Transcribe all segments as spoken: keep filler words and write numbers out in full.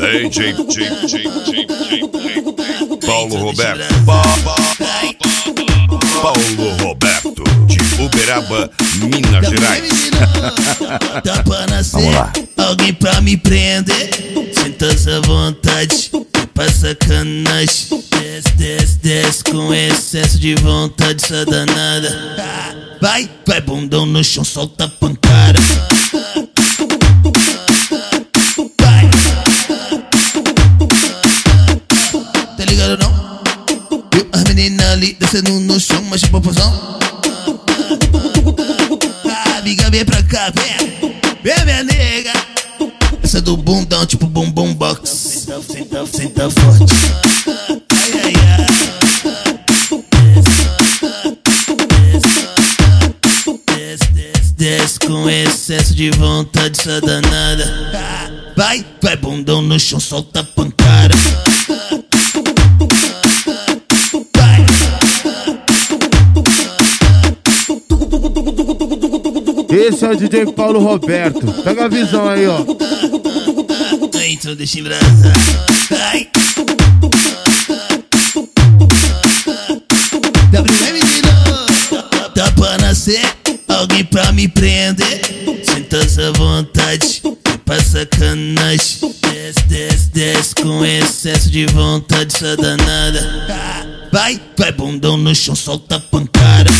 D J, J, J, J, J, Paulo Roberto. Pa, pa, pa, Paulo Roberto, de Uberaba, Minas Gerais. Tá pra nascer alguém pra me prender. Sinta essa vontade, pra sacanagem. Desce, desce, desce com excesso de vontade, essa danada. Vai, vai bundão no chão, solta a pancada. Vai. Tá ligado não? Viu as meninas ali descendo no chão, mas de proporção. Amiga, vem pra cá, vem. Vem, minha nega. Essa do bundão, tipo bumbum box. Senta, senta, senta forte. Ai, ai, ai. Desce, desce, desce com excesso de vontade, essa danada. Vai, vai bundão no chão, solta a pancada. Vai. Esse é o D J Paulo Roberto. Pega a visão aí, ó. Então deixa embrasar. Ai. W M de novo. Tá pra nascer alguém pra me prender. Sinta essa vontade, pra sacanagem. Desce, desce, desce com excesso de vontade, essa danada. Vai, vai bundão no chão, solta a pancada.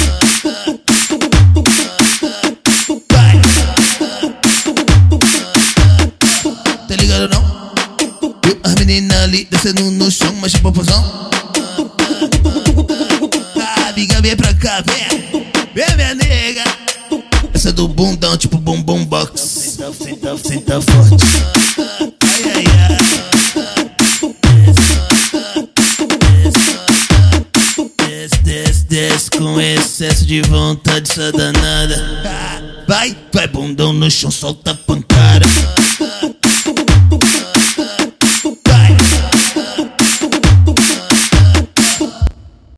Tá ligado não? Viu as meninas ali descendo no chão, mas de proporção. Amiga, vem pra cá, vem. Vem, minha nega. Essa do bundão, tipo bumbum box. Senta, senta, senta forte. Ai, ai, ai. Desce, desce, desce com excesso de vontade, essa danada. Vai, vai bundão no chão, solta a pancada.